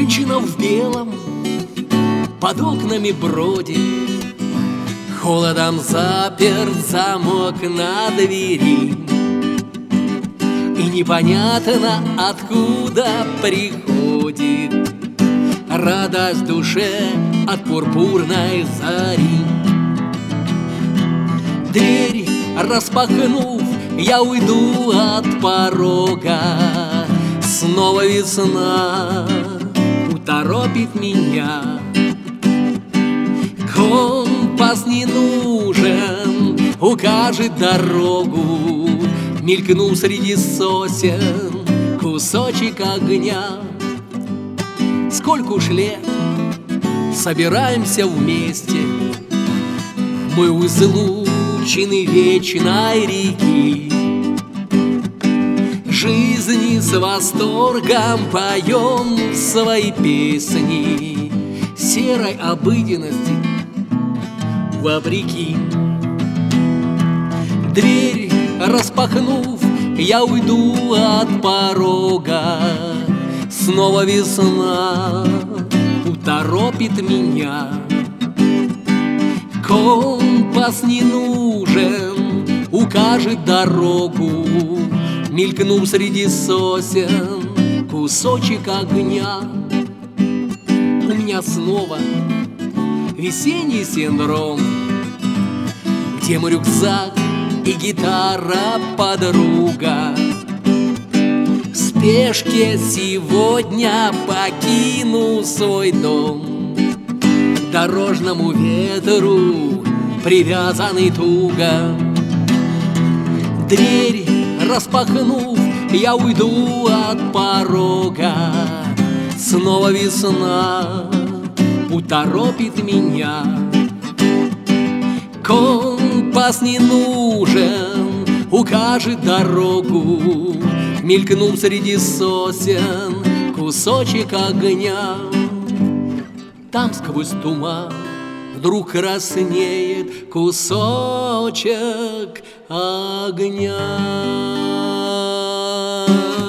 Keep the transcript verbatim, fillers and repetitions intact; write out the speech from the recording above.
Женщина в белом под окнами бродит, холодом заперт замок на двери, и непонятно откуда приходит радость в душе от пурпурной зари. Дверь распахнув, я уйду от порога. Снова весна уторопит меня. Компас не нужен, укажет дорогу. Мелькнул среди сосен кусочек огня. Сколько уж лет собираемся вместе мы у излучины вечной реки. Жизни с восторгом поем свои песни, серой обыденности вопреки. Дверь распахнув, я уйду от порога. Снова весна уторопит меня. Компас не нужен, укажет дорогу. Мелькнул среди сосен кусочек огня. У меня снова весенний синдром, где мой рюкзак и гитара подруга. В спешке сегодня покину свой дом, к дорожному ветру привязанный туго. Дверь распахнув, я уйду от порога. Снова весна уторопит меня. Компас не нужен, укажет дорогу. Мелькнул среди сосен кусочек огня. Там сквозь туман вдруг краснеет кусочек огня.